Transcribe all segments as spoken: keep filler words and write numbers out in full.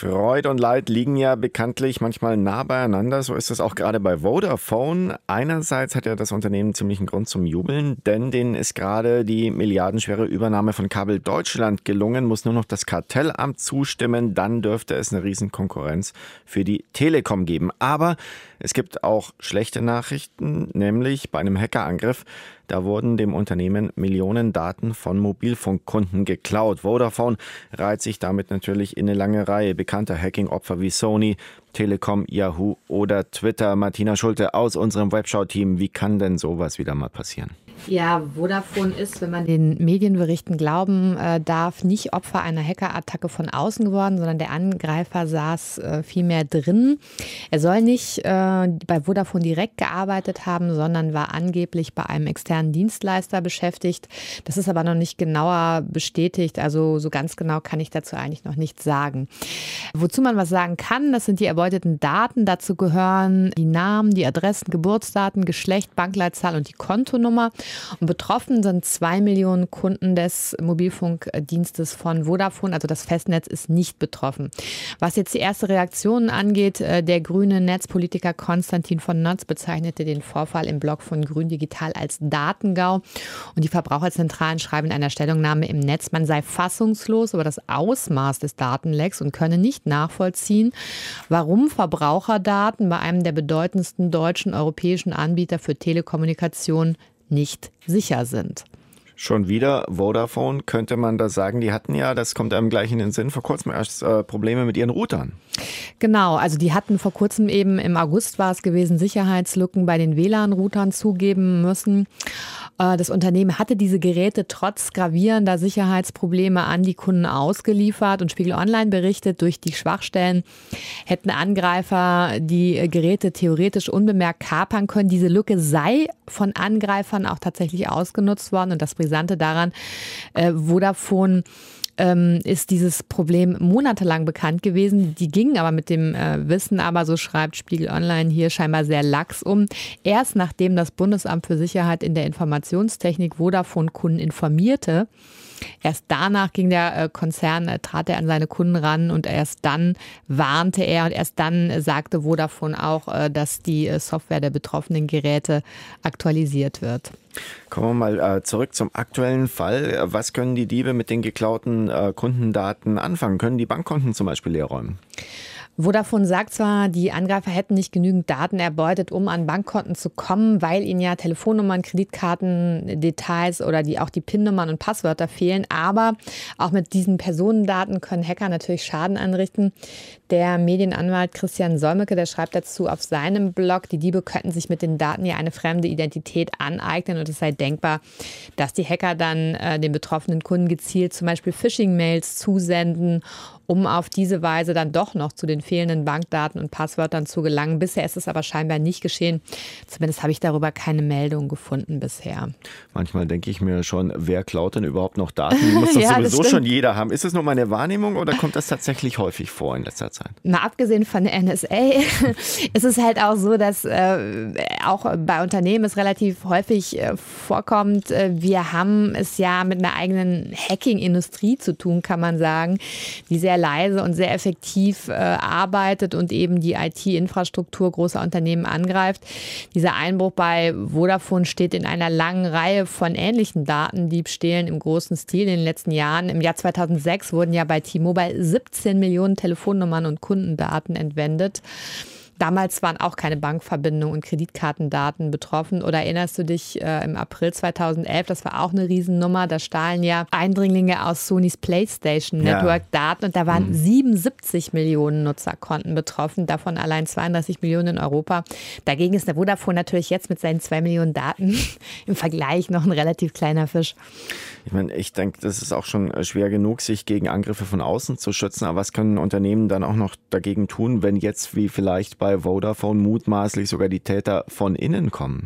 Freud und Leid liegen ja bekanntlich manchmal nah beieinander. So ist es auch gerade bei Vodafone. Einerseits hat ja das Unternehmen ziemlichen Grund zum Jubeln, denn denen ist gerade die milliardenschwere Übernahme von Kabel Deutschland gelungen, muss nur noch das Kartellamt zustimmen. Dann dürfte es eine Riesenkonkurrenz für die Telekom geben. Aber es gibt auch schlechte Nachrichten, nämlich bei einem Hackerangriff. Da wurden dem Unternehmen Millionen Daten von Mobilfunkkunden geklaut. Vodafone reiht sich damit natürlich in eine lange Reihe bekannter Hacking-Opfer wie Sony, Telekom, Yahoo oder Twitter. Martina Schulte aus unserem Webschau-Team. Wie kann denn sowas wieder mal passieren? Ja, Vodafone ist, wenn man den Medienberichten glauben äh, darf, nicht Opfer einer Hackerattacke von außen geworden, sondern der Angreifer saß äh, vielmehr drin. Er soll nicht äh, bei Vodafone direkt gearbeitet haben, sondern war angeblich bei einem externen Dienstleister beschäftigt. Das ist aber noch nicht genauer bestätigt, also so ganz genau kann ich dazu eigentlich noch nichts sagen. Wozu man was sagen kann, das sind die erbeuteten Daten. Dazu gehören die Namen, die Adressen, Geburtsdaten, Geschlecht, Bankleitzahl und die Kontonummer. Und betroffen sind zwei Millionen Kunden des Mobilfunkdienstes von Vodafone. Also das Festnetz ist nicht betroffen. Was jetzt die erste Reaktion angeht, der grüne Netzpolitiker Konstantin von Notz bezeichnete den Vorfall im Blog von Grün Digital als Datengau. Und die Verbraucherzentralen schreiben in einer Stellungnahme im Netz, man sei fassungslos über das Ausmaß des Datenlecks und könne nicht nachvollziehen, warum Verbraucherdaten bei einem der bedeutendsten deutschen europäischen Anbieter für Telekommunikation nicht sicher sind. Schon wieder Vodafone, könnte man da sagen. Die hatten ja, das kommt einem gleich in den Sinn, vor kurzem erst äh, Probleme mit ihren Routern. Genau, also die hatten vor kurzem eben, im August war es gewesen, Sicherheitslücken bei den W L A N-Routern zugeben müssen. Das Unternehmen hatte diese Geräte trotz gravierender Sicherheitsprobleme an die Kunden ausgeliefert und Spiegel Online berichtet, durch die Schwachstellen hätten Angreifer die Geräte theoretisch unbemerkt kapern können. Diese Lücke sei von Angreifern auch tatsächlich ausgenutzt worden und das Brisante daran, äh, Vodafone Ähm, ist dieses Problem monatelang bekannt gewesen. Die gingen aber mit dem äh, Wissen, aber so schreibt Spiegel Online hier, scheinbar sehr lax um. Erst nachdem das Bundesamt für Sicherheit in der Informationstechnik Vodafone-Kunden informierte, erst danach ging der äh, Konzern, äh, trat er an seine Kunden ran und erst dann warnte er und erst dann äh, sagte Vodafone auch, äh, dass die äh, Software der betroffenen Geräte aktualisiert wird. Kommen wir mal äh, zurück zum aktuellen Fall. Was können die Diebe mit den geklauten äh, Kundendaten anfangen? Können die Bankkonten zum Beispiel leer räumen? Vodafone sagt zwar, die Angreifer hätten nicht genügend Daten erbeutet, um an Bankkonten zu kommen, weil ihnen ja Telefonnummern, Kreditkartendetails oder die, auch die P I N-Nummern und Passwörter fehlen. Aber auch mit diesen Personendaten können Hacker natürlich Schaden anrichten. Der Medienanwalt Christian Solmecke, der schreibt dazu auf seinem Blog, die Diebe könnten sich mit den Daten ja eine fremde Identität aneignen und es sei denkbar, dass die Hacker dann äh, den betroffenen Kunden gezielt zum Beispiel Phishing-Mails zusenden, um auf diese Weise dann doch noch zu den fehlenden Bankdaten und Passwörtern zu gelangen. Bisher ist es aber scheinbar nicht geschehen. Zumindest habe ich darüber keine Meldung gefunden bisher. Manchmal denke ich mir schon, wer klaut denn überhaupt noch Daten? Die muss doch ja, sowieso schon jeder haben. Ist das nur meine Wahrnehmung oder kommt das tatsächlich häufig vor in letzter Zeit? Mal abgesehen von der N S A ist es halt auch so, dass äh, auch bei Unternehmen es relativ häufig äh, vorkommt. Äh, wir haben es ja mit einer eigenen Hacking-Industrie zu tun, kann man sagen, die sehr leise und sehr effektiv äh, arbeitet und eben die I T-Infrastruktur großer Unternehmen angreift. Dieser Einbruch bei Vodafone steht in einer langen Reihe von ähnlichen Datendiebstählen im großen Stil in den letzten Jahren. Im Jahr zweitausendsechs wurden ja bei T-Mobile siebzehn Millionen Telefonnummern und Kundendaten entwendet. Damals waren auch keine Bankverbindungen und Kreditkartendaten betroffen. Oder erinnerst du dich äh, im April zweitausendelf, das war auch eine Riesennummer, da stahlen ja Eindringlinge aus Sonys PlayStation Network ja. Daten und da waren mhm. siebenundsiebzig Millionen Nutzerkonten betroffen, davon allein zweiunddreißig Millionen in Europa. Dagegen ist der Vodafone natürlich jetzt mit seinen zwei Millionen Daten im Vergleich noch ein relativ kleiner Fisch. Ich meine, ich denke, das ist auch schon schwer genug, sich gegen Angriffe von außen zu schützen. Aber was können Unternehmen dann auch noch dagegen tun, wenn jetzt wie vielleicht bei Vodafone mutmaßlich sogar die Täter von innen kommen?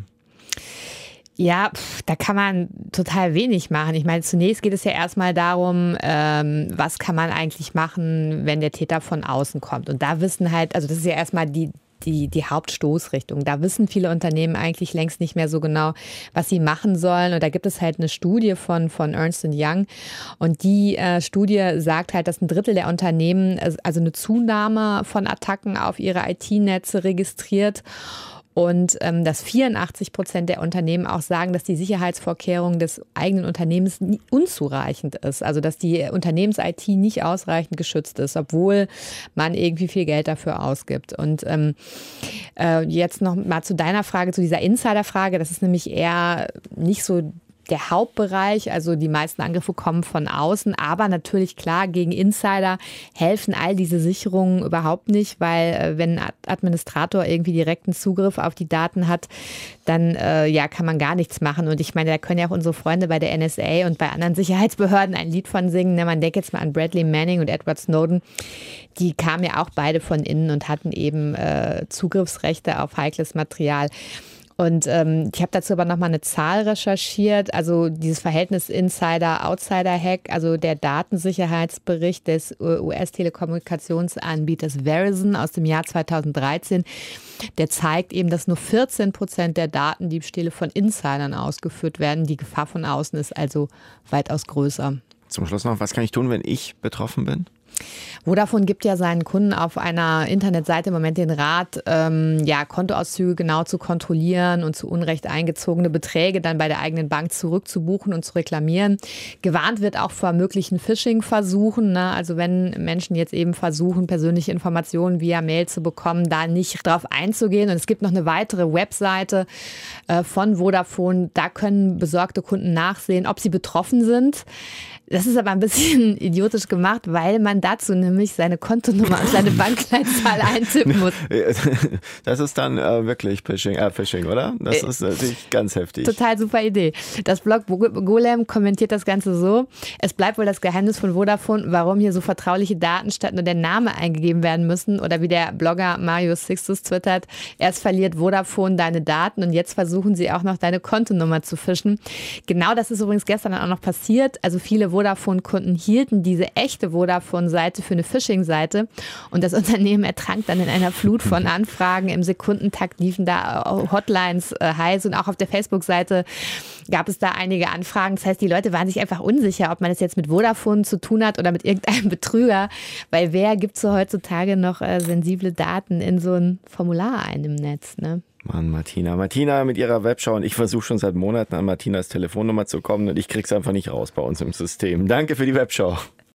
Ja, pf, da kann man total wenig machen. Ich meine, zunächst geht es ja erstmal darum, ähm, was kann man eigentlich machen, wenn der Täter von außen kommt. Und da wissen halt, also das ist ja erstmal die die, die Hauptstoßrichtung. Da wissen viele Unternehmen eigentlich längst nicht mehr so genau, was sie machen sollen. Und da gibt es halt eine Studie von, von Ernst and Young. Und die äh, Studie sagt halt, dass ein Drittel der Unternehmen also eine Zunahme von Attacken auf ihre I T-Netze registriert. Und ähm, dass vierundachtzig Prozent der Unternehmen auch sagen, dass die Sicherheitsvorkehrung des eigenen Unternehmens unzureichend ist. Also dass die Unternehmens-I T nicht ausreichend geschützt ist, obwohl man irgendwie viel Geld dafür ausgibt. Und ähm, äh, jetzt noch mal zu deiner Frage, zu dieser Insider-Frage. Das ist nämlich eher nicht so der Hauptbereich, also die meisten Angriffe kommen von außen, aber natürlich klar, gegen Insider helfen all diese Sicherungen überhaupt nicht, weil wenn ein Administrator irgendwie direkten Zugriff auf die Daten hat, dann äh, ja, kann man gar nichts machen. Und ich meine, da können ja auch unsere Freunde bei der N S A und bei anderen Sicherheitsbehörden ein Lied von singen. Man denkt jetzt mal an Bradley Manning und Edward Snowden. Die kamen ja auch beide von innen und hatten eben äh, Zugriffsrechte auf heikles Material. Und ähm, ich habe dazu aber nochmal eine Zahl recherchiert, also dieses Verhältnis Insider-Outsider-Hack, also der Datensicherheitsbericht des U S-Telekommunikationsanbieters Verizon aus dem Jahr zweitausenddreizehn, der zeigt eben, dass nur vierzehn Prozent der Datendiebstähle von Insidern ausgeführt werden. Die Gefahr von außen ist also weitaus größer. Zum Schluss noch, was kann ich tun, wenn ich betroffen bin? Vodafone gibt ja seinen Kunden auf einer Internetseite im Moment den Rat, ähm, ja, Kontoauszüge genau zu kontrollieren und zu Unrecht eingezogene Beträge dann bei der eigenen Bank zurückzubuchen und zu reklamieren. Gewarnt wird auch vor möglichen Phishing-Versuchen, ne? Also wenn Menschen jetzt eben versuchen, persönliche Informationen via Mail zu bekommen, da nicht drauf einzugehen. Und es gibt noch eine weitere Webseite äh, von Vodafone, da können besorgte Kunden nachsehen, ob sie betroffen sind. Das ist aber ein bisschen idiotisch gemacht, weil man dazu nämlich seine Kontonummer und seine Bankleitzahl eintippen muss. Das ist dann äh, wirklich Phishing, äh, Phishing, oder? Das ist natürlich ganz heftig. Total super Idee. Das Blog Golem kommentiert das Ganze so: Es bleibt wohl das Geheimnis von Vodafone, warum hier so vertrauliche Daten statt nur der Name eingegeben werden müssen. Oder wie der Blogger Marius Sixtus twittert: Erst verliert Vodafone deine Daten und jetzt versuchen sie auch noch deine Kontonummer zu fischen. Genau das ist übrigens gestern auch noch passiert. Also viele Vodafone-Kunden hielten diese echte Vodafone-Seite für eine Phishing-Seite und das Unternehmen ertrank dann in einer Flut von Anfragen. Im Sekundentakt liefen da Hotlines äh, heiß und auch auf der Facebook-Seite gab es da einige Anfragen. Das heißt, die Leute waren sich einfach unsicher, ob man es jetzt mit Vodafone zu tun hat oder mit irgendeinem Betrüger, weil wer gibt so heutzutage noch äh, sensible Daten in so ein Formular ein im Netz, ne? Mann, Martina. Martina mit ihrer Webschau und ich versuche schon seit Monaten an Martinas Telefonnummer zu kommen und ich krieg's einfach nicht raus bei uns im System. Danke für die Webschau.